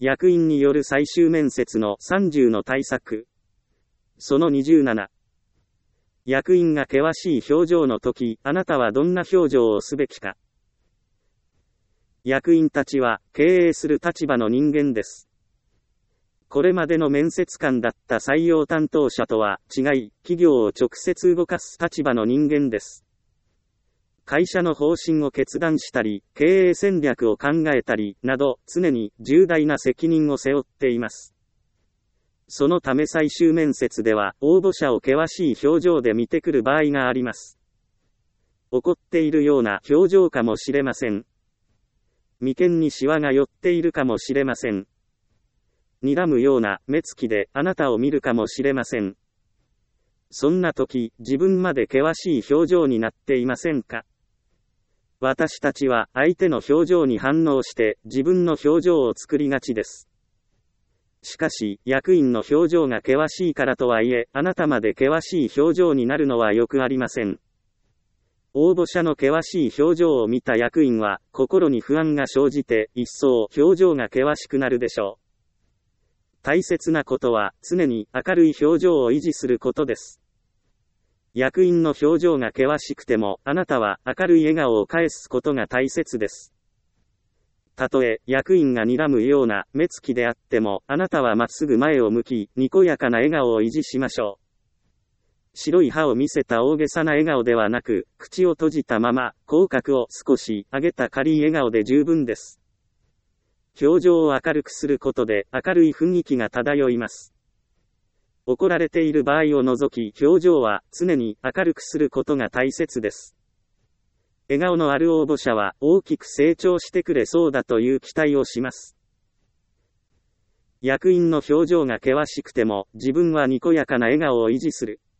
役員による最終面接の30の対策。その27。役員が険しい表情の時、あなたはどんな表情をすべきか。役員たちは経営する立場の人間です。これまでの面接官だった採用担当者とは違い、企業を直接動かす立場の人間です。会社の方針を決断したり、経営戦略を考えたり、など、常に重大な責任を背負っています。そのため最終面接では、応募者を険しい表情で見てくる場合があります。怒っているような表情かもしれません。眉間にシワが寄っているかもしれません。睨むような目つきであなたを見るかもしれません。そんな時、自分まで険しい表情になっていませんか？私たちは相手の表情に反応して自分の表情を作りがちです。しかし、役員の表情が険しいからとはいえ、あなたまで険しい表情になるのはよくありません。応募者の険しい表情を見た役員は、心に不安が生じて、一層表情が険しくなるでしょう。大切なことは、常に明るい表情を維持することです。役員の表情が険しくても、あなたは明るい笑顔を返すことが大切です。たとえ、役員が睨むような目つきであっても、あなたはまっすぐ前を向き、にこやかな笑顔を維持しましょう。白い歯を見せた大げさな笑顔ではなく、口を閉じたまま、口角を少し上げた軽い笑顔で十分です。表情を明るくすることで、明るい雰囲気が漂います。怒られている場合を除き、表情は常に明るくすることが大切です。笑顔のある応募者は大きく成長してくれそうだという期待をします。役員の表情が険しくても、自分はにこやかな笑顔を維持する。